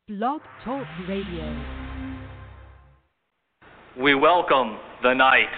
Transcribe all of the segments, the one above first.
Blog Talk Radio. We welcome the night.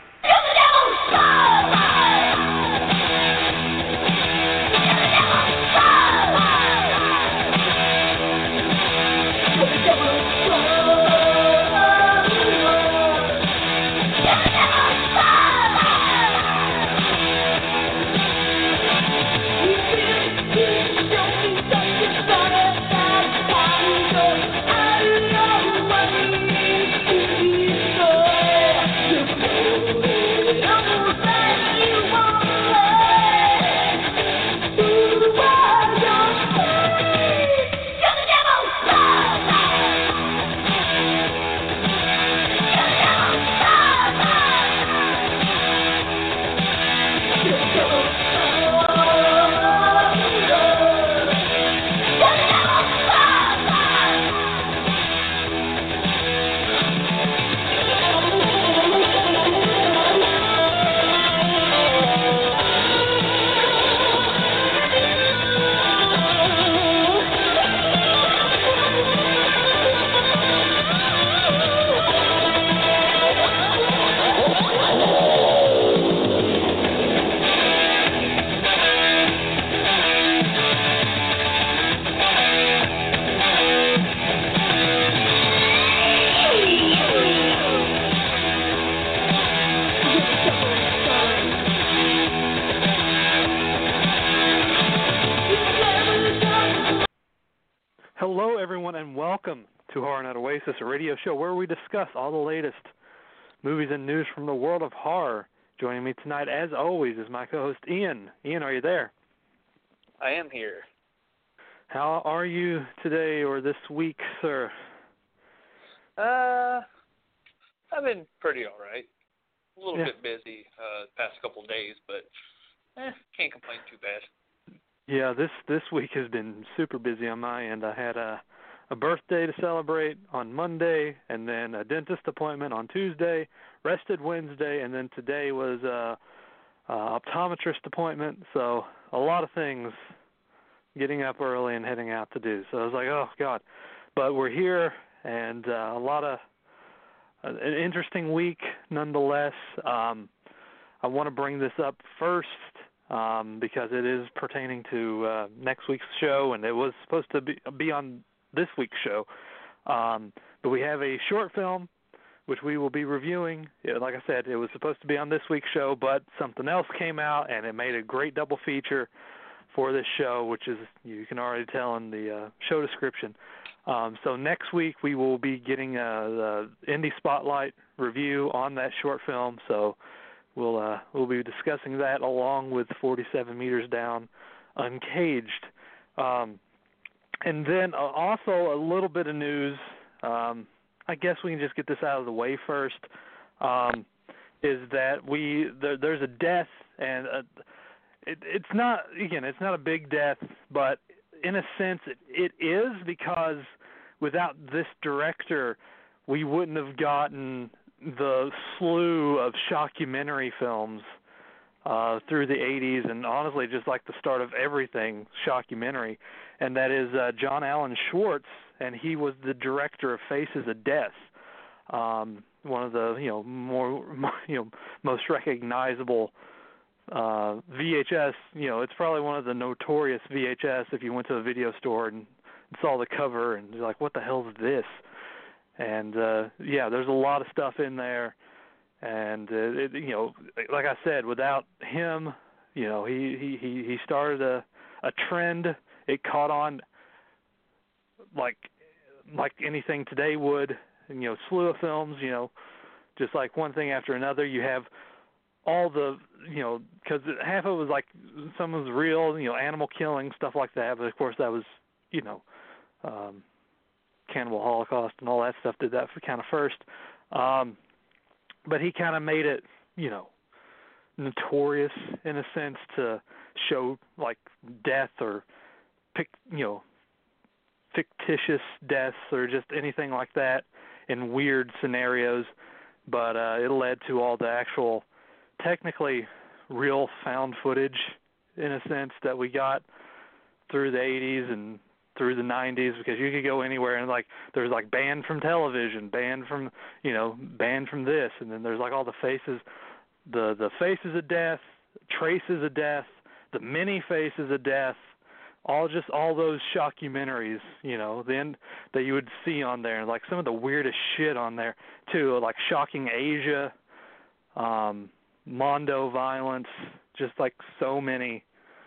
Hello, everyone, and welcome to Horror Night Oasis, a radio show where we discuss all the latest movies and news from the world of horror. Joining me tonight, as always, is my co-host, Ian. Ian, are you there? I am here. How are you today or this week, sir? I've been pretty all right. A little bit busy the past couple of days, but can't complain too bad. Yeah, this week has been super busy on my end. I had a birthday to celebrate on Monday, and then a dentist appointment on Tuesday, rested Wednesday, and then today was a optometrist appointment. So a lot of things getting up early and heading out to do. So I was like, oh, God. But we're here, and an interesting week nonetheless. I want to bring this up first because it is pertaining to next week's show, and it was supposed to be on this week's show. But we have a short film, which we will be reviewing. Like I said, it was supposed to be on this week's show, but something else came out, and it made a great double feature for this show, which is, you can already tell in the show description. So next week we will be getting the Indie Spotlight review on that short film. So we'll be discussing that along with 47 Meters Down Uncaged. And then also a little bit of news. I guess we can just get this out of the way first. Is that there's a death, and it's not a big death, but in a sense it is, because without this director we wouldn't have gotten the slew of shockumentary films through the 80s, and honestly just like the start of everything shockumentary, and that is John Alan Schwartz, and he was the director of Faces of Death, one of the most recognizable VHS. It's probably one of the notorious VHS if you went to a video store and saw the cover and you're like, what the hell is this? And there's a lot of stuff in there, and like I said, without him, he started a trend. It caught on like anything today would, and slew of films, just like one thing after another. You have all the, because half of it was like, some was real, animal killing, stuff like that, but of course that was, Cannibal Holocaust and all that stuff did that kind of first. But he kind of made it, notorious in a sense to show like death or fictitious deaths or just anything like that in weird scenarios. But it led to all the actual, technically real found footage in a sense that we got through the 80s and through the 90s, because you could go anywhere and like there's like banned from television, banned from, you know, banned from this, and then there's like all the faces, the faces of death, traces of death, the many faces of death, all those shockumentaries, you know, then that you would see on there, like some of the weirdest shit on there too, like Shocking Asia, Mondo Violence, just like so many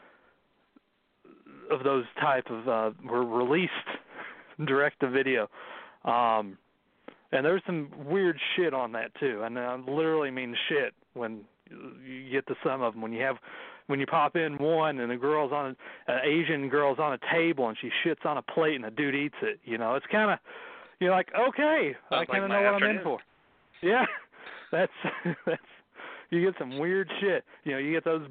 of those type of were released direct to video, and there's some weird shit on that too, and I literally mean shit when you get to some of them. When you pop in one and an Asian girl's on a table and she shits on a plate and a dude eats it, you know, it's kind of, you're like, okay, I kind of know what I'm in for. Yeah, that's you get some weird shit. You know, you get those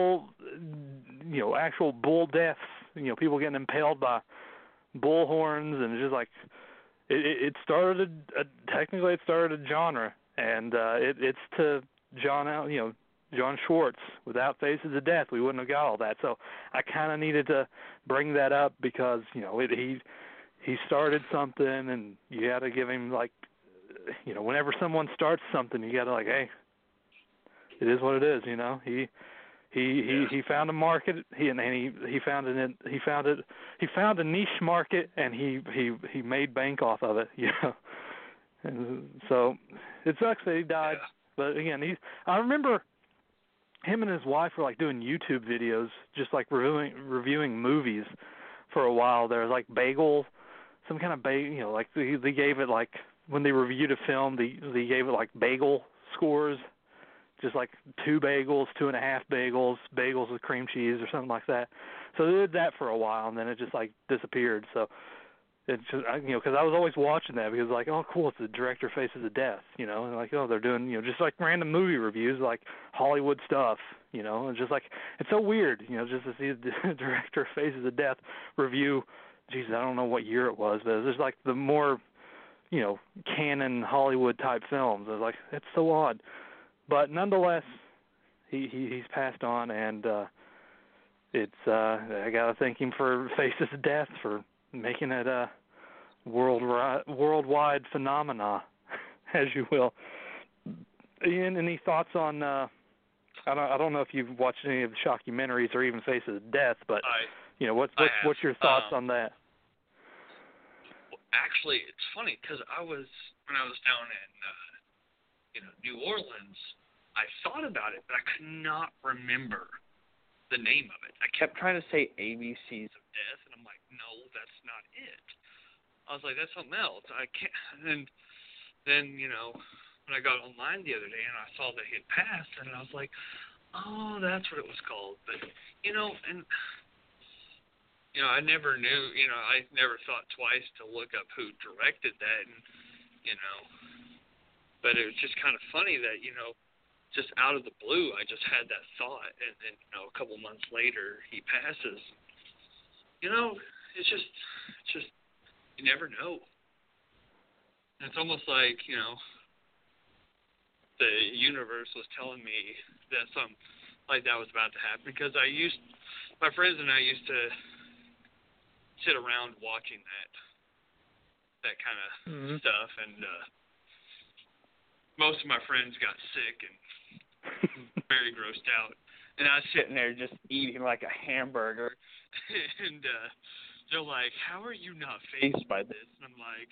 actual bull deaths. You know, people getting impaled by bull horns, and it's just like it started. Technically, it started a genre, and it's to John Schwartz. Without Faces of Death, we wouldn't have got all that. So I kind of needed to bring that up because, you know, he started something, and you got to give him, like, you know, whenever someone starts something, you got to, like, hey, it is what it is, you know. He found a market. He found a niche market, and he made bank off of it, you know. And so it sucks that he died, but again, I remember him and his wife were like doing YouTube videos, just like reviewing movies for a while. There was like some kind of bagel, you know, like they gave it, like when they reviewed a film, they gave it like bagel scores. Just like 2 bagels, 2.5 bagels with cream cheese or something like that. So they did that for a while, and then it just like disappeared. So it's just, you know, because I was always watching that because like, oh, cool, it's the director Faces of Death, you know, and like, oh, they're doing, you know, just like random movie reviews, like Hollywood stuff, you know, and just like, it's so weird, you know, just to see the director Faces of Death review. Jesus, I don't know what year it was, but it was just like the more, you know, canon Hollywood type films. I was like, it's so odd. But nonetheless, he's passed on, and I gotta thank him for Faces of Death for making it a worldwide phenomena, as you will. Ian, any thoughts on? I don't know if you've watched any of the shockumentaries or even Faces of Death, but you know, what's your thoughts on that? Actually, it's funny because when I was down in New Orleans, I thought about it, but I could not remember the name of it. I kept trying to say ABCs of Death, and I'm like, no, that's not it. I was like, that's something else. I can't. And then, you know, when I got online the other day and I saw that he had passed, and I was like, oh, that's what it was called. But, you know, and, you know, I never knew, you know, I never thought twice to look up who directed that, and, you know, but it was just kind of funny that, you know, just out of the blue, I just had that thought, and then, you know, a couple months later, he passes. You know, it's just, you never know. And it's almost like, you know, the universe was telling me that something like that was about to happen, because my friends and I used to sit around watching that kind of stuff, and most of my friends got sick and very grossed out, and I was sitting there just eating like a hamburger, and they're like, how are you not fazed by this? And I'm like,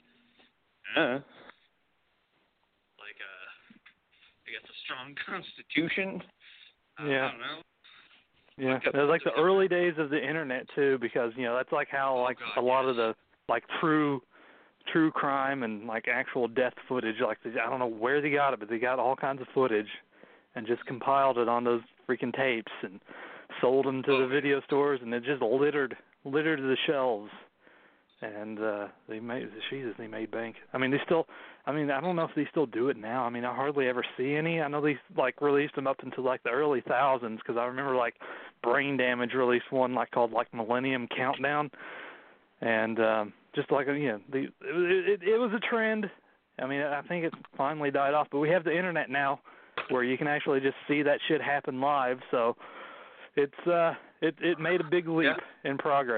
like I guess a strong constitution. I don't know. Yeah, it was like the early days of the internet too, because, you know, that's like how a lot of the like true crime and like actual death footage, like I don't know where they got it, but they got all kinds of footage and just compiled it on those freaking tapes and sold them to the video stores, and it just littered the shelves. And they made bank. I mean, I don't know if they still do it now. I mean, I hardly ever see any. I know they like released them up until like the early thousands, because I remember like Brain Damage released one like called like Millennium Countdown, and just like, you know, it was a trend. I mean, I think it finally died off, but we have the internet now where you can actually just see that shit happen live. So it made a big leap in progress.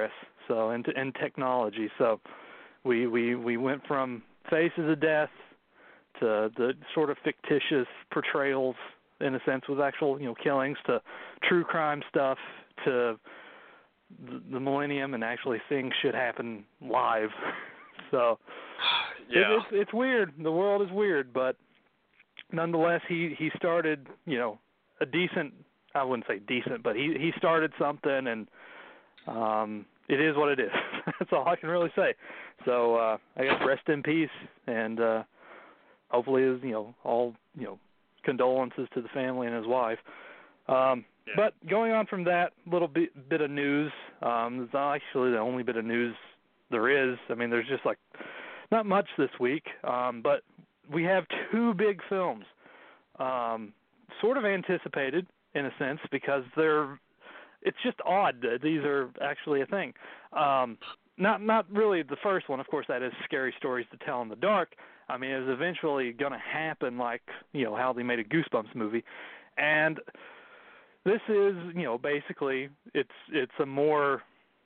So and technology. So we went from Faces of Death to the sort of fictitious portrayals, in a sense, with actual killings, to true crime stuff, to the millennium and actually seeing shit happen live. So yeah, it's weird. The world is weird, but nonetheless, he started a decent. I wouldn't say decent, but he started something, and it is what it is. That's all I can really say. So I guess rest in peace, and hopefully, all condolences to the family and his wife. But going on from that little bit of news, it's actually the only bit of news there is. I mean, there's just not much this week, but we have two big films, sort of anticipated in a sense, because it's just odd that these are actually a thing. Not really the first one, of course, that is Scary Stories to Tell in the Dark. I mean, it was eventually going to happen, like, how they made a Goosebumps movie. And this is, basically, it's a more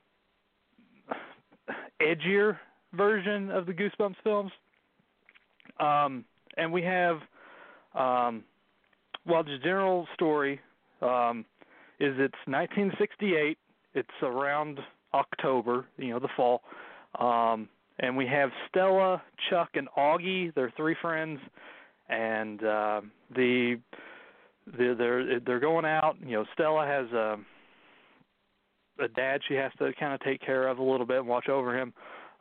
edgier version of the Goosebumps films. And we have, the general story is it's 1968. It's around October, the fall. And we have Stella, Chuck, and Augie. They're three friends, and they're going out. Stella has a dad she has to kind of take care of a little bit and watch over him.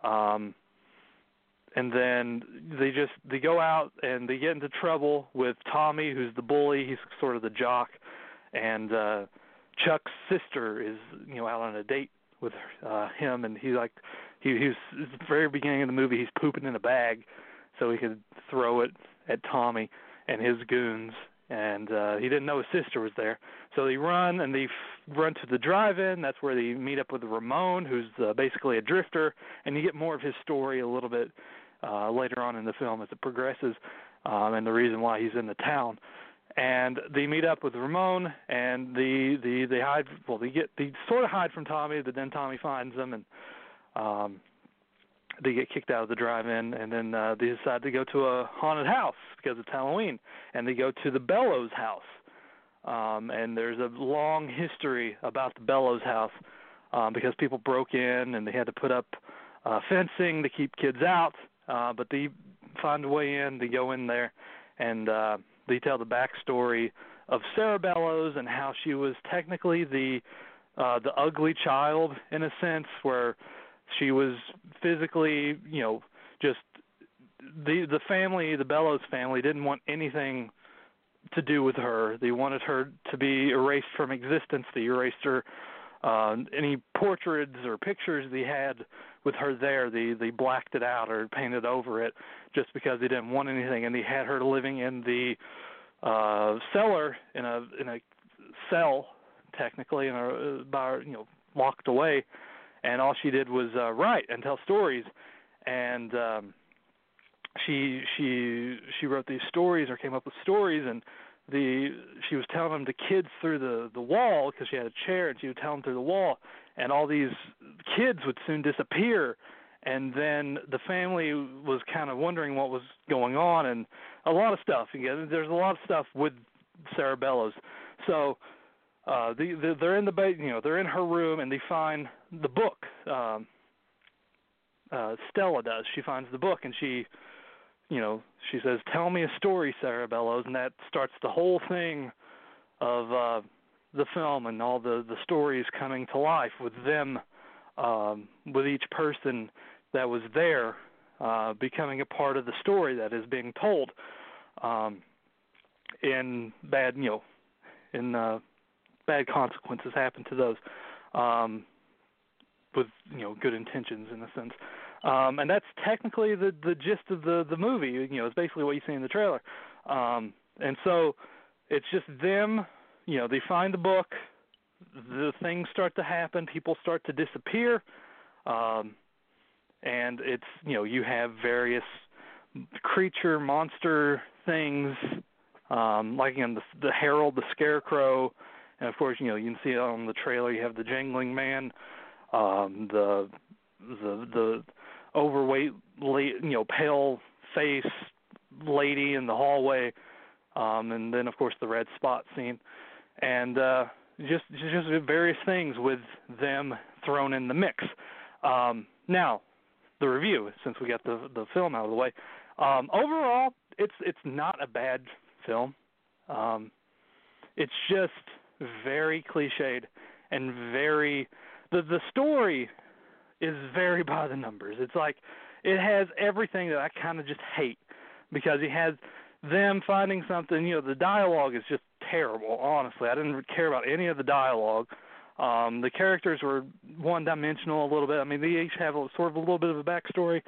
And then they go out and they get into trouble with Tommy, who's the bully. He's sort of the jock, and Chuck's sister is out on a date with him, and he's at the very beginning of the movie, he's pooping in a bag so he could throw it at Tommy and his goons, and he didn't know his sister was there. So they run, and they run to the drive-in. That's where they meet up with Ramon, who's basically a drifter, and you get more of his story a little bit later on in the film as it progresses, and the reason why he's in the town. And they meet up with Ramon, and they hide. Well, they sort of hide from Tommy, but then Tommy finds them, and they get kicked out of the drive-in. And then they decide to go to a haunted house because it's Halloween, and they go to the Bellows house. And there's a long history about the Bellows house because people broke in and they had to put up fencing to keep kids out. But they find a way in. They go in there, and they tell the backstory of Sarah Bellows and how she was technically the ugly child in a sense, where she was physically, just the family, the Bellows family, didn't want anything to do with her. They wanted her to be erased from existence. They erased her. Any portraits or pictures they had with her there, they blacked it out or painted over it just because they didn't want anything. And they had her living in the cellar in a cell, technically, locked away. And all she did was write and tell stories. And she wrote these stories or came up with stories, and she was telling them to kids through the wall because she had a chair, and she would tell them through the wall, and all these kids would soon disappear. And then the family was kind of wondering what was going on, and a lot of stuff. There's a lot of stuff with Sarah Bellows. So they're in they're in her room, and they find the book. Stella does. She finds the book, and she says, "Tell me a story, Sarah Bellows," and that starts the whole thing of the film and all the stories coming to life with them, with each person that was there becoming a part of the story that is being told. And bad consequences happen to those with good intentions in a sense. And that's technically the gist of the movie. It's basically what you see in the trailer. And so it's just them. They find the book. The things start to happen. People start to disappear. And it's you have various creature, monster things, like in the Harold, the Scarecrow, and of course you can see it on the trailer. You have the Jangling Man. the overweight, pale face lady in the hallway, and then of course the red spot scene, and just various things with them thrown in the mix. Now, the review, since we got the film out of the way. Overall, it's not a bad film. It's just very cliched and the story is very by the numbers. It's like it has everything that I kind of just hate, because he has them finding something. The dialogue is just terrible, honestly. I didn't care about any of the dialogue. The characters were one-dimensional a little bit. I mean, they each have sort of a little bit of a backstory.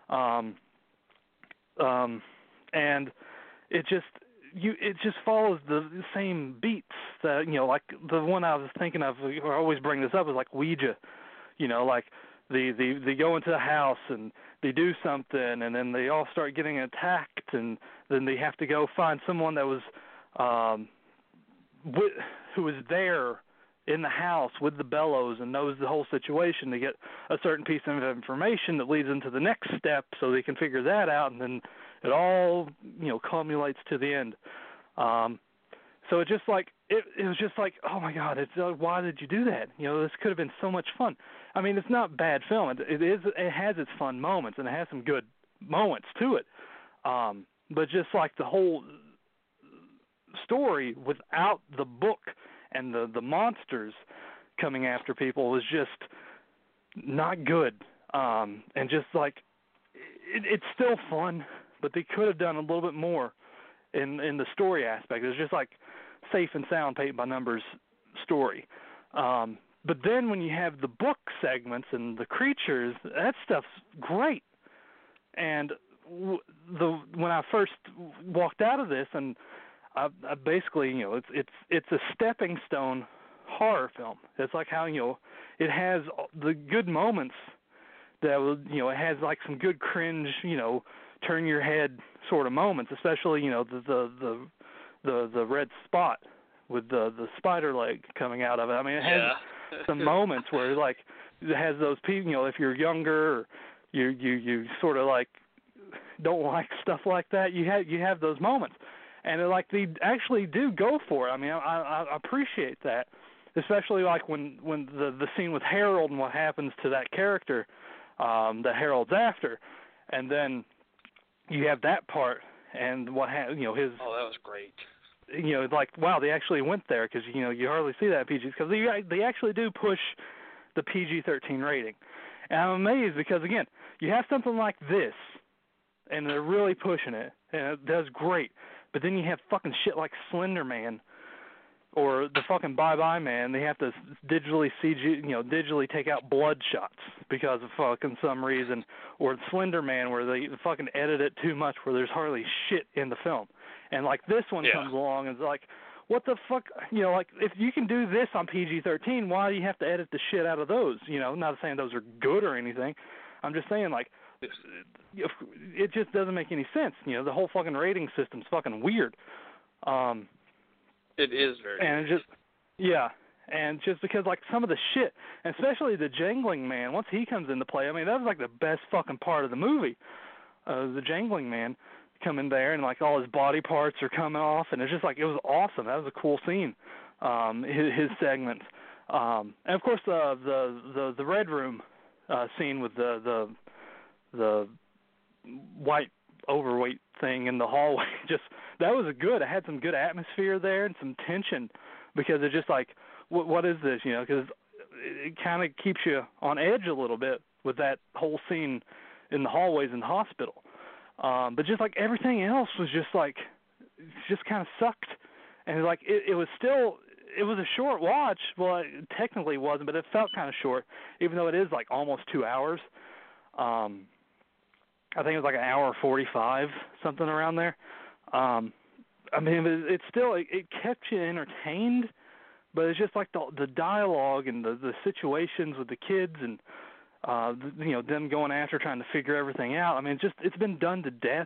And it just follows the same beats that, like the one I was thinking of, I always bring this up, is like Ouija. Like they go into the house and they do something, and then they all start getting attacked, and then they have to go find someone that was who was there in the house with the bellows and knows the whole situation to get a certain piece of information that leads into the next step, so they can figure that out, and then it all culminates to the end. So it was just like, oh my God, why did you do that? This could have been so much fun. I mean, it's not bad film. It has its fun moments, and it has some good moments to it. But just like the whole story without the book and the monsters coming after people was just not good. And just like, it's still fun, but they could have done a little bit more in the story aspect. It was just like safe and sound, paint by numbers story. But then when you have the book segments and the creatures, that stuff's great. And when I first walked out of this, and I basically, it's a stepping stone horror film. It's like how, it has the good moments that will, it has like some good cringe, turn your head sort of moments, especially, the red spot with the spider leg coming out of it. I mean, it has some moments where like it has those people, if you're younger, or you sort of like don't like stuff like that, you have those moments. And they actually do go for it. I mean, I appreciate that, especially like when the scene with Harold and what happens to that character that Harold's after, and then you have that part and what his. Oh, that was great. Like, wow, they actually went there, because you hardly see that in PG, because they actually do push the PG-13 rating, and I'm amazed because again, you have something like this, and they're really pushing it, and it does great. But then you have fucking shit like Slender Man or the fucking Bye Bye Man. They have to digitally digitally take out blood shots because of fucking some reason. Or Slender Man, where they fucking edit it too much, where there's hardly shit in the film. And like this one comes along and it's like, what the fuck? Like if you can do this on PG-13, why do you have to edit the shit out of those? Not saying those are good or anything. I'm just saying, like, it just doesn't make any sense. The whole fucking rating system's fucking weird. It is very and weird. And just because like some of the shit, and especially the Jangling Man, once he comes into play, I mean, that was like the best fucking part of the movie. The Jangling Man coming there, and like all his body parts are coming off, and it's just like, it was awesome. That was a cool scene. His segments, and of course the Red Room scene with the white overweight thing in the hallway, just that was good. It had some good atmosphere there and some tension, because it's just like, what is this? Because it kind of keeps you on edge a little bit with that whole scene in the hallways in the hospital. But just like everything else was just like, just kind of sucked. And like it was a short watch. Well, it technically wasn't, but it felt kind of short, even though it is like almost 2 hours. I think it was like an hour 45, something around there. I mean, it kept you entertained, but it's just like the dialogue and the situations with the kids and them going after trying to figure everything out. I mean, it's been done to death,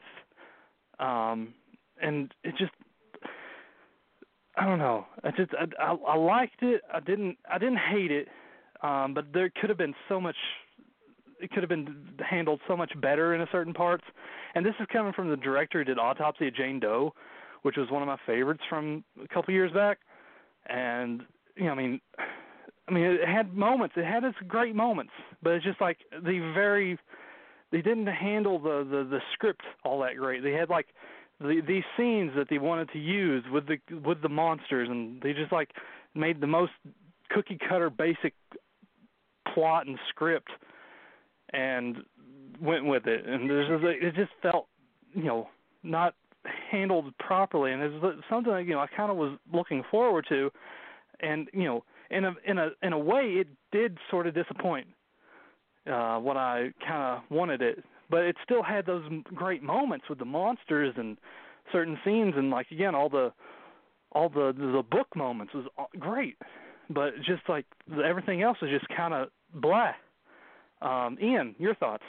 and it just, I don't know. I liked it. I didn't hate it. but there could have been so much. It could have been handled so much better in certain parts. And this is coming from the director who did Autopsy of Jane Doe, which was one of my favorites from a couple years back. And I mean, it had moments. It had its great moments, but it's just like they didn't handle the script all that great. They had like these scenes that they wanted to use with the monsters, and they just like made the most cookie cutter basic plot and script and went with it, and it just felt, not handled properly, and it's something that, I kind of was looking forward to, and in a way it did sort of disappoint what I kind of wanted it, but it still had those great moments with the monsters and certain scenes, and like again all the book moments was great, but just like everything else was just kind of blah. Ian, your thoughts?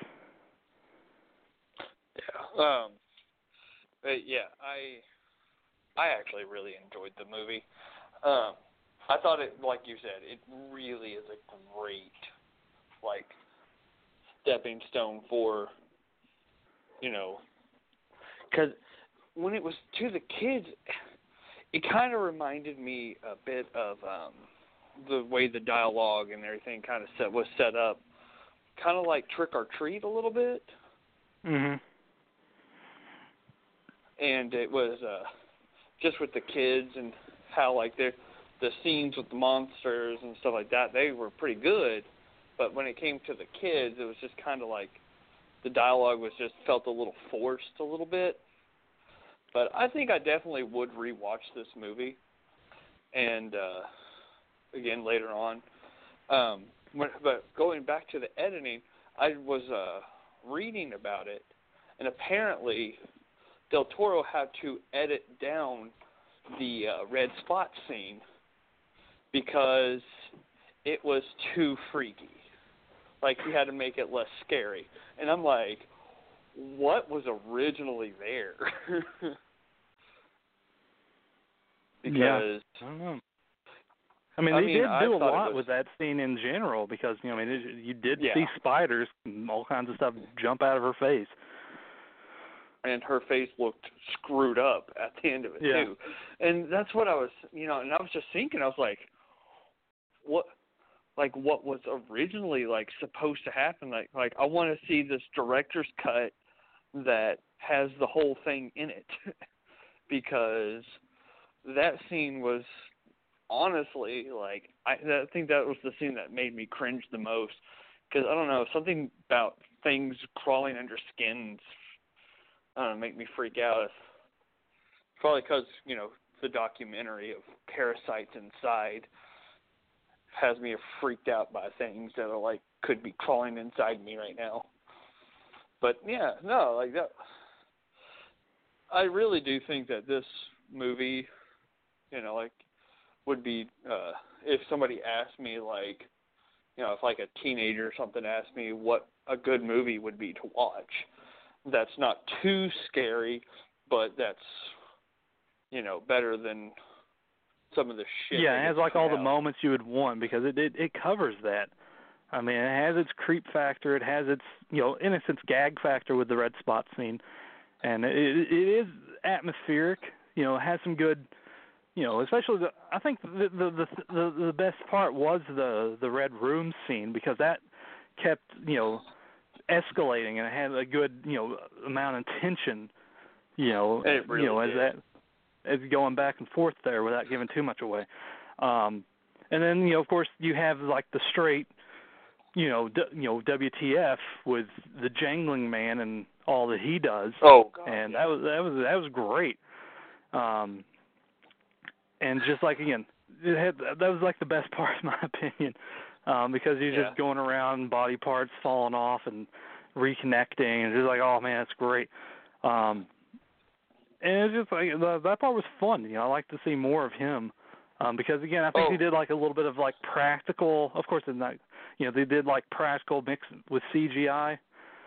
Yeah. I actually really enjoyed the movie. I thought it, like you said, it really is a great, like, stepping stone for, because when it was to the kids, it kind of reminded me a bit of the way the dialogue and everything kind of was set up. Kind of like Trick or Treat a little bit. Mm-hmm. And it was just with the kids and how like the scenes with the monsters and stuff like that, they were pretty good. But when it came to the kids, it was just kind of like the dialogue was just felt a little forced a little bit. But I think I definitely would rewatch this movie. And again later on. But going back to the editing, I was reading about it, and apparently Del Toro had to edit down the red spot scene because it was too freaky. Like, he had to make it less scary. And I'm like, what was originally there? Because I don't know. They did do a lot with that scene in general because, you did see spiders and all kinds of stuff jump out of her face. And her face looked screwed up at the end of it, too. And that's what I was, and I was just thinking, I was like, what was originally, like, supposed to happen? Like I want to see this director's cut that has the whole thing in it because that scene was... Honestly, like, I think that was the scene that made me cringe the most. Because, I don't know, something about things crawling under skins make me freak out. Probably because, the documentary of parasites inside has me freaked out by things that are, like, could be crawling inside me right now. But, yeah, no, like, that. I really do think that this movie, would be, if somebody asked me, like, if like a teenager or something asked me what a good movie would be to watch, that's not too scary, but that's, better than some of the shit. Yeah, it has like all the moments you would want because it covers that. It has its creep factor, it has its, in a sense, gag factor with the red spot scene, and it is atmospheric, it has some good... especially I think the best part was the red room scene because that kept escalating and it had a good amount of tension it really did. as going back and forth there without giving too much away, and then of course you have like the straight WTF with the Jangling Man and all that he does. Oh God, and that was great. And just like, again, that was like the best part, in my opinion, because you're just going around, body parts falling off and reconnecting, and just like, oh, man, it's great. And it's just like, that part was fun. I like to see more of him because, again, I think he did like a little bit of like practical, of course, it's not, they did like practical mix with CGI.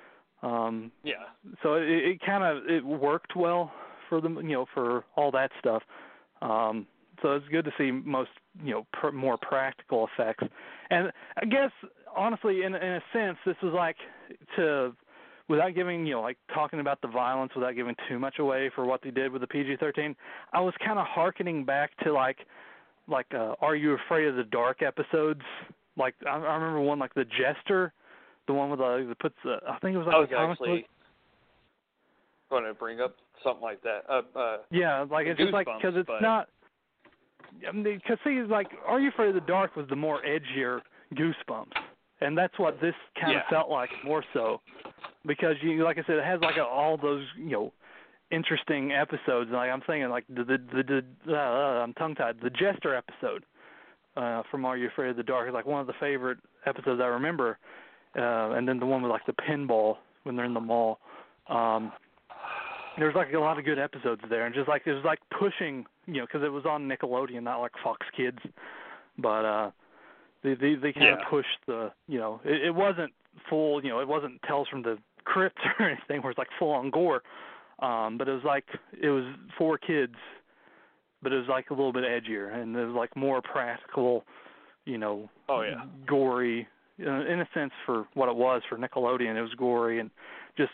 So it kind of, it worked well for them, for all that stuff. So it's good to see most, more practical effects. And I guess, honestly, in a sense, this was like without giving, talking about the violence, without giving too much away for what they did with the PG-13, I was kind of hearkening back to like Are You Afraid of the Dark episodes? Like I remember one like The Jester, the one with I think it was like I was a comic actually book. going to bring up something like that. Yeah, like it's just like because it's not. I mean, because see, like Are You Afraid of the Dark was the more edgier Goosebumps, and that's what this kind of felt like more so, because like I said, it has like all those interesting episodes. Like I'm thinking like I'm tongue tied. The Jester episode from Are You Afraid of the Dark is like one of the favorite episodes I remember, and then the one with like the pinball when they're in the mall. There's like a lot of good episodes there, and just like it was like pushing, because it was on Nickelodeon, not like Fox Kids, but they kind of pushed the, it wasn't full, it wasn't Tales from the Crypt or anything where it's like full on gore, but it was for kids, but it was like a little bit edgier, and it was like more practical, gory, in a sense for what it was for Nickelodeon. It was gory and just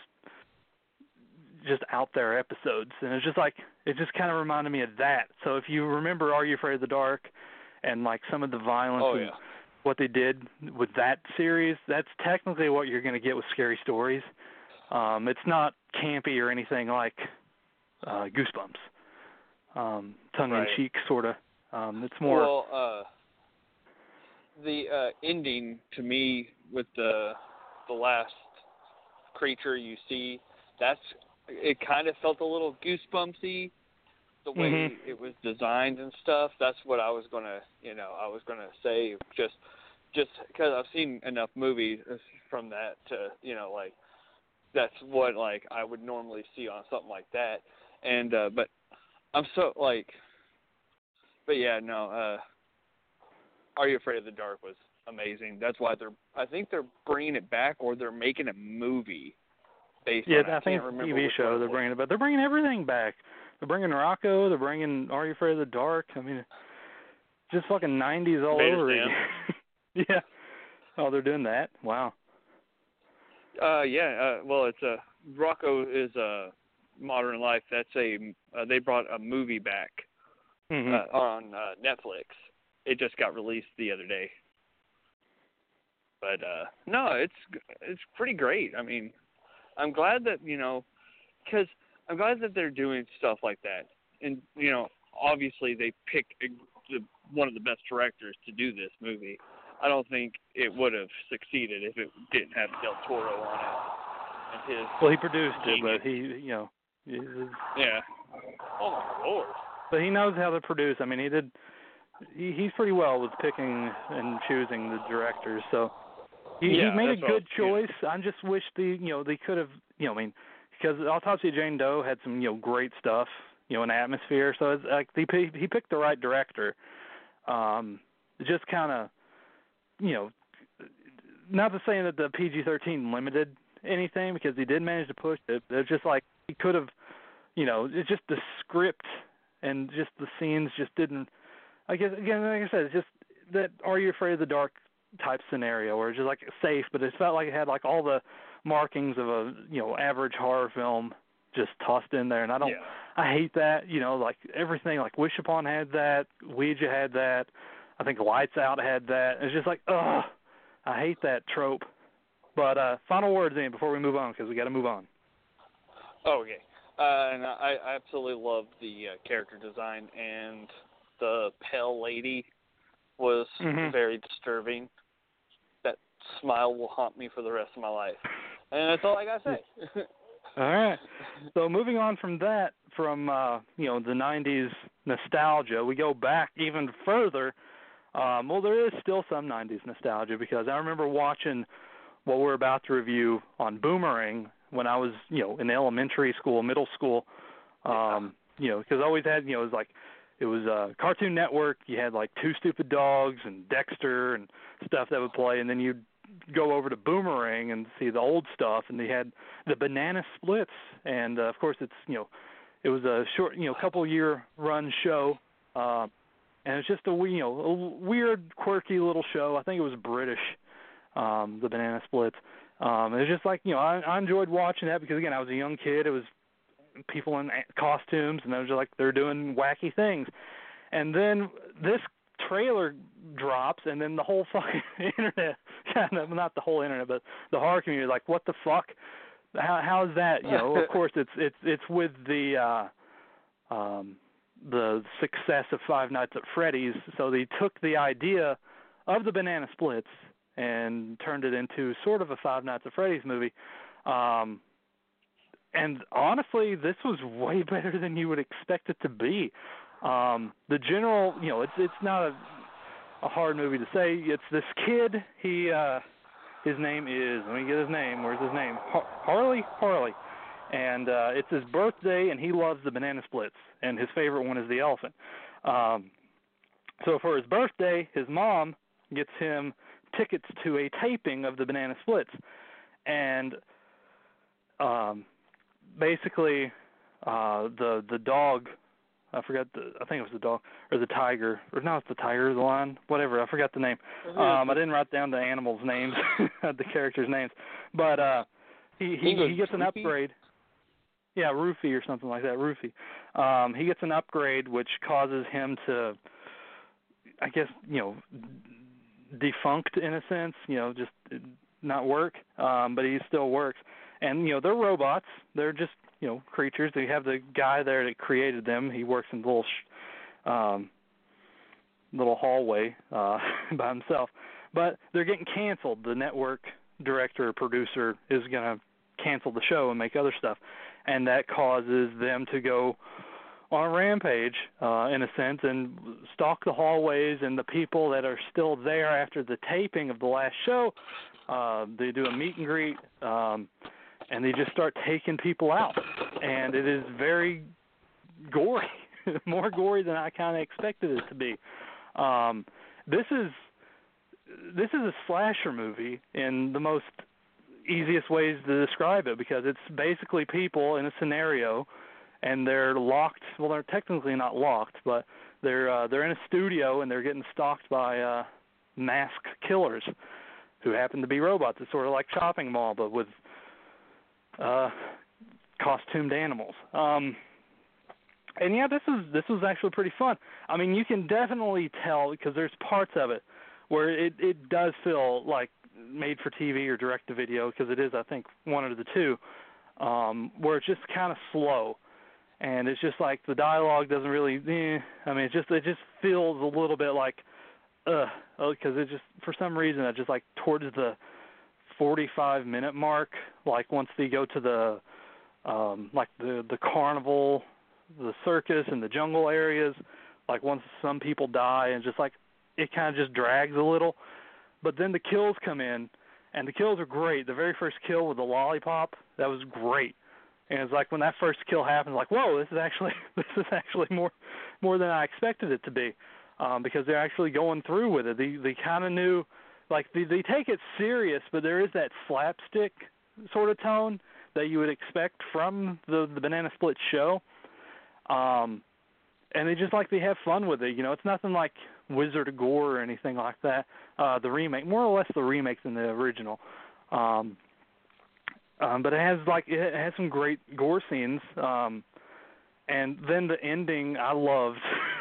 out there episodes, and it just kind of reminded me of that. So if you remember Are You Afraid of the Dark and like some of the violence and what they did with that series, that's technically what you're going to get with Scary Stories. It's not campy or anything like Goosebumps, tongue-in-cheek sort of. It's more. Well, the ending to me with the last creature you see, it kind of felt a little Goosebumpsy, the way it was designed and stuff. That's what I was gonna say, just because I've seen enough movies from that to, like that's what like I would normally see on something like that. And but I'm so like, but yeah, no. Are You Afraid of the Dark was amazing. That's why I think they're bringing it back, or they're making a movie. I think it's a TV show they're bringing it back. They're bringing everything back. They're bringing Rocco. They're bringing Are You Afraid of the Dark. I mean, just fucking 90s all over again. Yeah. Oh, they're doing that? Wow. Well, it's Rocco is Modern Life. That's they brought a movie back on Netflix. It just got released the other day. But no, it's pretty great. I mean, I'm glad that, because I'm glad that they're doing stuff like that. And, obviously they picked one of the best directors to do this movie. I don't think it would have succeeded if it didn't have Del Toro on it. And he produced it, but yeah. Oh, my Lord. But he knows how to produce. I mean, he's pretty well with picking and choosing the directors, so. He made a good choice. I just wish they could have, because Autopsy of Jane Doe had some, great stuff, an atmosphere. So it's like he picked the right director. Just kind of, not to say that the PG-13 limited anything, because he did manage to push it. It's just like he could have, it's just the script and just the scenes just didn't. I guess again, like I said, it's just that Are You Afraid of the Dark type scenario where it's just like safe, but it felt like it had like all the markings of a average horror film just tossed in there, and I hate that. Like everything, like Wish Upon had that, Ouija had that, I think Lights Out had that. It's just like, ugh, I hate that trope. But final words, Ian, before we move on, because we got to move on. Oh, okay. And I absolutely love the character design, and the pale lady was very disturbing. That smile will haunt me for the rest of my life. And that's all I got to say. All right. So moving on from that, from the 90s nostalgia, we go back even further. Well, there is still some 90s nostalgia, because I remember watching what we're about to review on Boomerang when I was, in elementary school, middle school. Because I always had, it was Cartoon Network. You had like Two Stupid Dogs and Dexter and stuff that would play, and then you'd go over to Boomerang and see the old stuff, and they had the Banana Splits, and of course it's it was a short couple year run show, and it's just a weird, quirky little show. I think it was British, the Banana Splits. It was just like, I enjoyed watching that because, again, I was a young kid. It was people in costumes, and they were just like, they're doing wacky things. And then this trailer drops, and then the whole fucking internet, not the whole internet, but the horror community is like, what the fuck? How is that? Of course, it's with the success of Five Nights at Freddy's, so they took the idea of the Banana Splits and turned it into sort of a Five Nights at Freddy's movie. And honestly, this was way better than you would expect it to be. The general, it's not a hard movie to say. It's this kid. His name is, let me get his name. Where's his name? Harley. And it's his birthday, and he loves the Banana Splits, and his favorite one is the elephant. So for his birthday, his mom gets him tickets to a taping of the Banana Splits, and basically the dog, I think it was the dog, or the tiger, or no, it's the tiger, the lion, whatever, I forgot the name. I didn't write down the animals' names, the characters' names, but he gets an upgrade. Yeah, Rufy or something like that, Rufy. He gets an upgrade which causes him to, I guess, defunct in a sense, just not work, but he still works. And, they're robots. They're just, creatures. They have the guy there that created them. He works in the little hallway by himself. But they're getting canceled. The network director or producer is going to cancel the show and make other stuff. And that causes them to go on a rampage, in a sense, and stalk the hallways, and the people that are still there after the taping of the last show, they do a meet and greet, and they just start taking people out. And it is very gory, more gory than I kind of expected it to be. This is a slasher movie in the most easiest ways to describe it, because it's basically people in a scenario, and they're locked. Well, they're technically not locked, but they're in a studio, and they're getting stalked by masked killers who happen to be robots. It's sort of like Chopping Mall, but with costumed animals. And yeah, this was actually pretty fun. I mean, you can definitely tell, because there's parts of it where it does feel like made for TV or direct to video, because it is, I think, one of the two, where it's just kind of slow, and it's just like the dialogue doesn't really. I mean, it just feels a little bit like, because it just, for some reason, it just like towards the 45-minute mark, like once they go to the like the carnival, the circus, and the jungle areas, like once some people die, and just like it kind of just drags a little. But then the kills come in, and the kills are great. The very first kill with the lollipop, that was great. And it's like when that first kill happens, like, whoa, this is actually more than I expected it to be, because they're actually going through with it. They kind of knew, like they take it serious, but there is that slapstick sort of tone that you would expect from the Banana Split show. And they just they have fun with it. It's nothing like Wizard of Gore or anything like that. The remake, more or less the remake than the original. But it has some great gore scenes. And then the ending, I loved.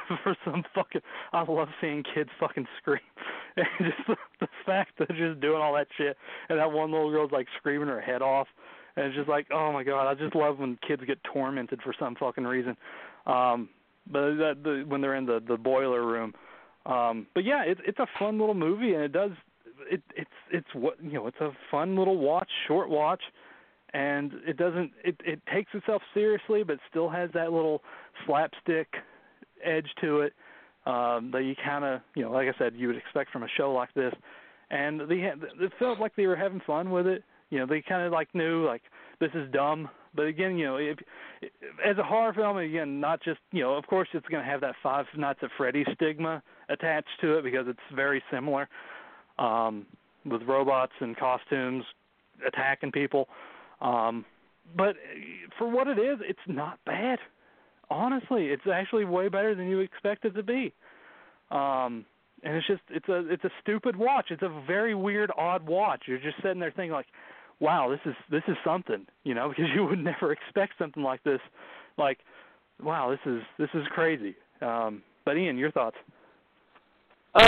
I love seeing kids fucking scream. And just the fact that they're just doing all that shit, and that one little girl's screaming her head off. And it's just like, oh my god, I just love when kids get tormented for some fucking reason. But when they're in the boiler room. But yeah, it's a fun little movie, and it's a fun little short watch, and it takes itself seriously, but still has that little slapstick edge to it that you kind of, like I said, you would expect from a show like this. And it felt like they were having fun with it. They kind of knew this is dumb. But again, as a horror film, again, not just, of course it's going to have that Five Nights at Freddy's stigma attached to it, because it's very similar with robots and costumes attacking people. But for what it is, it's not bad. Honestly, it's actually way better than you expect it to be. And it's a stupid watch. It's a very weird, odd watch. You're just sitting there thinking like, wow, this is something, because you would never expect something like this. Like, wow, this is crazy. But Ian, your thoughts? I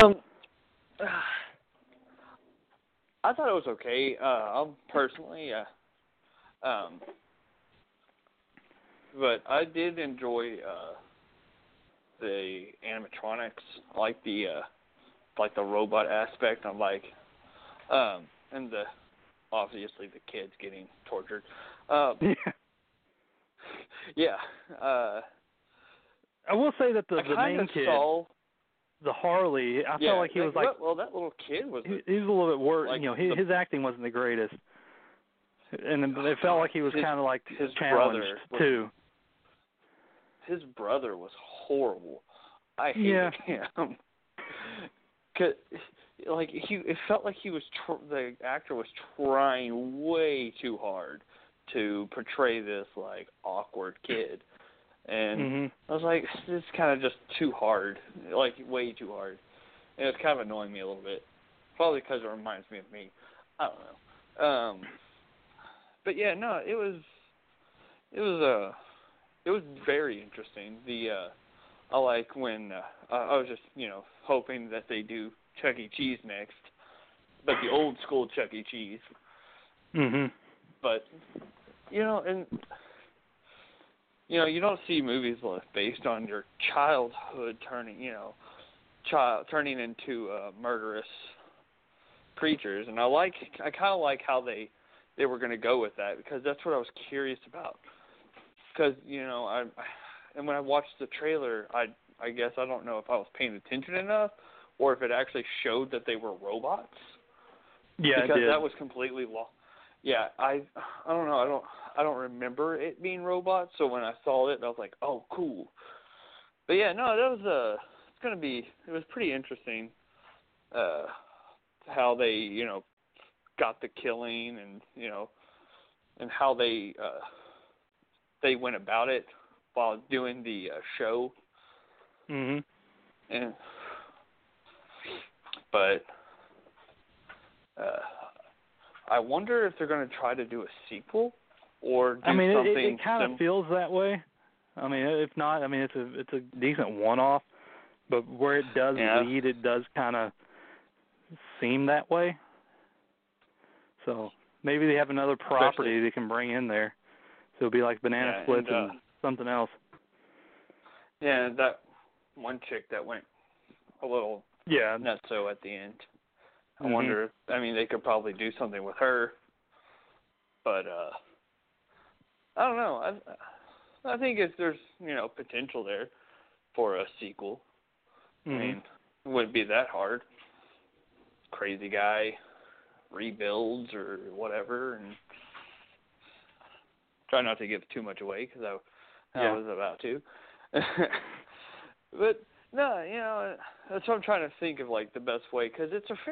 thought it was okay. Personally, but I did enjoy the animatronics, like the robot aspect. I'm like, and obviously the kids getting tortured. Yeah. I will say that the main kid, the Harley, I felt like he was like, well, that little kid was. He was a little bit worse. Like his acting wasn't the greatest, and it felt like he was kind of like his challenged too. His brother was horrible. I hated him. Cause, like it felt like he was the actor was trying way too hard to portray this like awkward kid, and I was like, this is kind of just too hard, like way too hard, and it's kind of annoying me a little bit, probably because it reminds me of me. I don't know. But yeah, no, it was very interesting. I like when I was just hoping that they do Chuck E. Cheese next, but the old school Chuck E. Cheese. But and you don't see movies based on your childhood turning into murderous creatures, and I kind of like how they were going to go with that, because that's what I was curious about. Because and when I watched the trailer, I guess I don't know if I was paying attention enough, or if it actually showed that they were robots. Yeah, because it did. That was completely lost. Yeah, I don't know. I don't remember it being robots. So when I saw it, I was like, oh, cool. But yeah, no, that was it was pretty interesting. How they got the killing, and and how they went about it while doing the show. But I wonder if they're going to try to do a sequel or do something. It kind of feels that way. If not, it's a decent one-off, but where it does lead, it does kind of seem that way. So maybe they have another property they can bring in there. So it'll be like Banana Splits and something else. Yeah, that one chick that went a little nutso at the end. I wonder, they could probably do something with her. But, I don't know. I think there's, potential there for a sequel. It wouldn't be that hard. Crazy guy rebuilds or whatever, and try not to give too much away, because I was about to. But no, that's what I'm trying to think of, like the best way, because it's a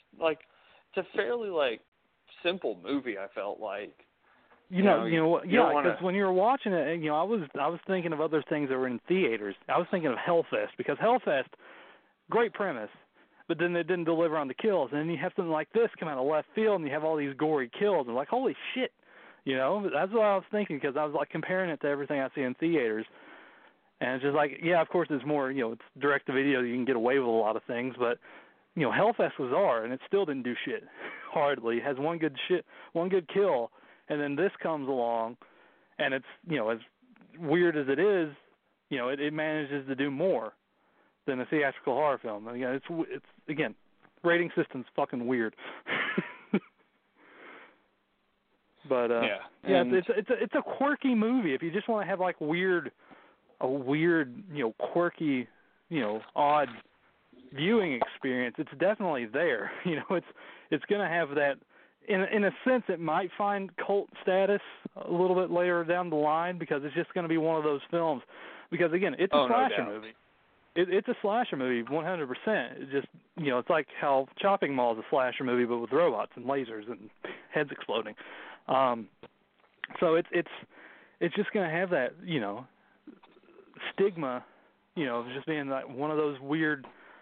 fairly simple movie. I felt like. Because when you were watching it, I was thinking of other things that were in theaters. I was thinking of Hellfest, because Hellfest, great premise, but then they didn't deliver on the kills, and then you have something like this come out of left field, and you have all these gory kills, and like, holy shit, that's what I was thinking, because I was like comparing it to everything I see in theaters, and it's just like, of course it's more, it's direct to video, you can get away with a lot of things, but Hellfest was R, and it still didn't do shit, hardly. It has one good kill. And then this comes along, and it's, as weird as it is, it manages to do more than a theatrical horror film. It's again, rating system's fucking weird. But it's a quirky movie. If you just want to have like a weird, quirky, odd viewing experience, it's definitely there. It's going to have that. In a sense, it might find cult status a little bit later down the line, because it's just going to be one of those films. Because again, it's a slasher movie. It's a slasher movie, 100%. It just it's like how Chopping Mall is a slasher movie, but with robots and lasers and heads exploding. So it's just going to have that stigma, of just being like one of those weird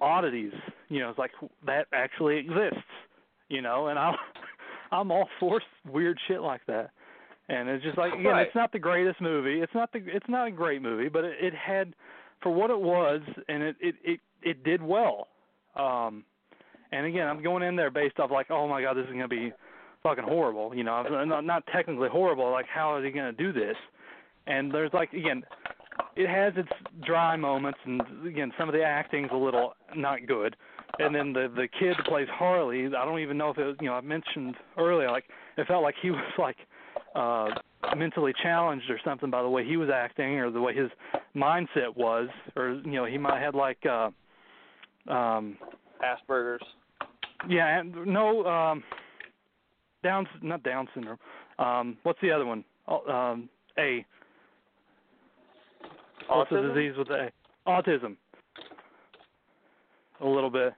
oddities. You know, it's like that actually exists. You know, and I'm all for weird shit like that. And it's just like, again, Right. it's not the greatest movie. It's not a great movie, but it had, for what it was, and it did well. And again, I'm going in there based off like, oh my God, this is going to be fucking horrible. You know, not technically horrible. Like, how are they going to do this? And there's like, again, it has its dry moments, and again, some of the acting's a little not good. And then the kid that plays Harley, I don't even know if it was, you know, I mentioned earlier, like, it felt like he was like mentally challenged or something by the way he was acting or the way his mindset was, or, you know, he might have like Asperger's. Yeah, no, not Down syndrome. What's the other one? A. What's the disease with A? Autism. A little bit.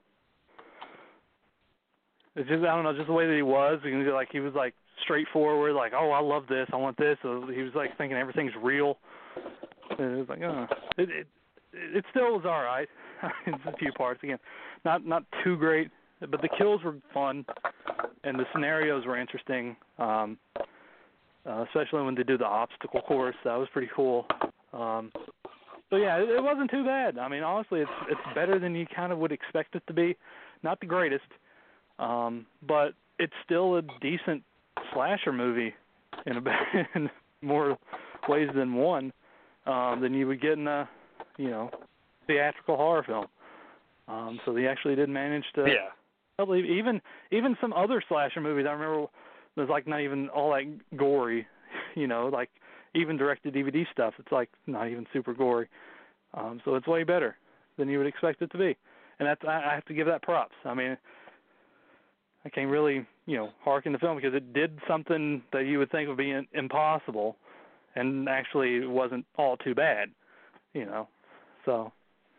It's just, I don't know, just the way that he was. He was like straightforward, like, oh, I love this, I want this. So he was like thinking everything's real. And it was like, oh, it still was all right. In a few parts, again, not too great. But the kills were fun, and the scenarios were interesting, especially when they do the obstacle course. That was pretty cool. So, yeah, it wasn't too bad. I mean, honestly, it's better than you kind of would expect it to be. Not the greatest, but it's still a decent slasher movie in more ways than one than you would get in a, you know, theatrical horror film. So they actually did manage to... Yeah. Even some other slasher movies, I remember there's like not even all that gory, you know, like even direct-to-DVD stuff, it's like not even super gory. So it's way better than you would expect it to be. And that's, I have to give that props. I mean, I can't really, you know, harken the film because it did something that you would think would be impossible, and actually it wasn't all too bad, you know. So,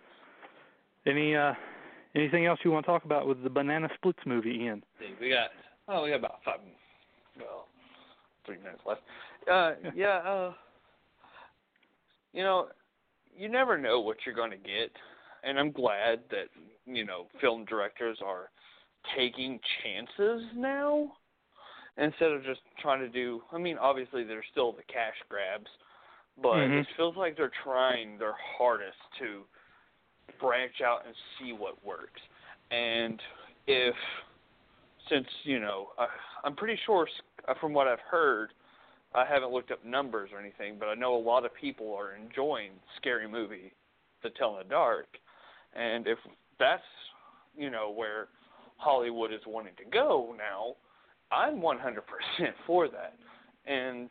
anything else you want to talk about with the Banana Splits movie, Ian? We got about 3 minutes left. You know, you never know what you're going to get, and I'm glad that, you know, film directors are taking chances now instead of just trying to do, I mean, obviously there's still the cash grabs, but it feels like they're trying their hardest to branch out and see what works. And since, you know, I'm pretty sure from what I've heard, I haven't looked up numbers or anything, but I know a lot of people are enjoying Scary Movie, To Tell in the Dark. And if that's, you know, where Hollywood is wanting to go now, I'm 100% for that. And,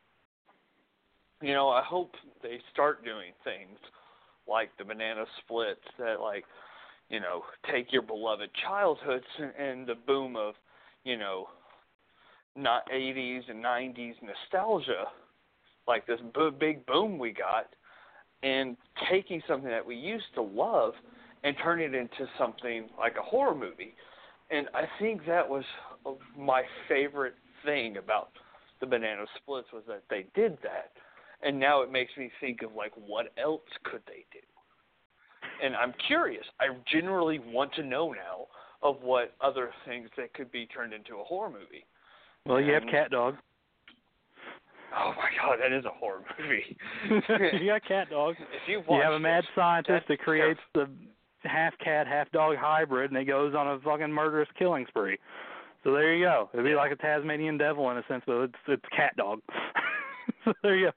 you know, I hope they start doing things like the Banana Splits that, like, you know, take your beloved childhoods and the boom of, you know, not 80s and 90s nostalgia, like this big boom we got, and taking something that we used to love and turning it into something like a horror movie. And I think that was my favorite thing about the Banana Splits was that they did that. And now it makes me think of, like, what else could they do? And I'm curious. I generally want to know now of what other things that could be turned into a horror movie. Well, you have Cat Dog. Oh, my God, that is a horror movie. You got Cat Dog. If you have a mad scientist that creates the half cat, half dog hybrid, and it goes on a fucking murderous killing spree. So there you go. It'd be like a Tasmanian devil in a sense, but it's Cat Dog. So there you go.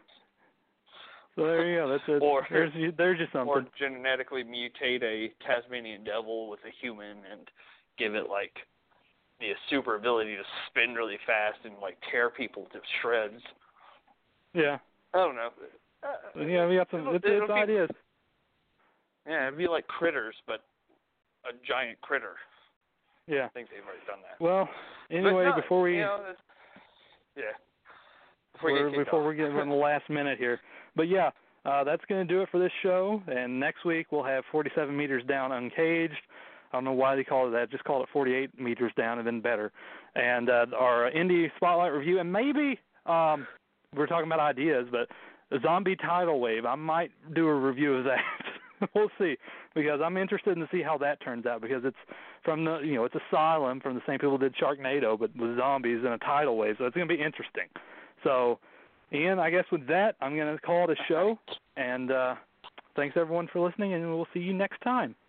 So there you go. That's it. Or there's just something. Or genetically mutate a Tasmanian devil with a human and give it, like, the super ability to spin really fast and, like, tear people to shreds. Yeah. I don't know. Yeah, we got some. It's ideas. Yeah, it'd be like Critters, but a giant critter. Yeah. I think they've already done that. Well, anyway, before we... You know, Before we get in the last minute here. But, yeah, that's going to do it for this show. And next week we'll have 47 Meters Down Uncaged. I don't know why they called it that. Just call it 48 Meters Down and then better. And our Indie Spotlight review. And maybe we're talking about ideas, but the Zombie Tidal Wave, I might do a review of that we'll see, because I'm interested in to see how that turns out, because it's from the, it's Asylum, from the same people who did Sharknado, but with zombies in a tidal wave, so it's going to be interesting. So, Ian, I guess with that, I'm going to call it a show, and thanks everyone for listening, and we'll see you next time.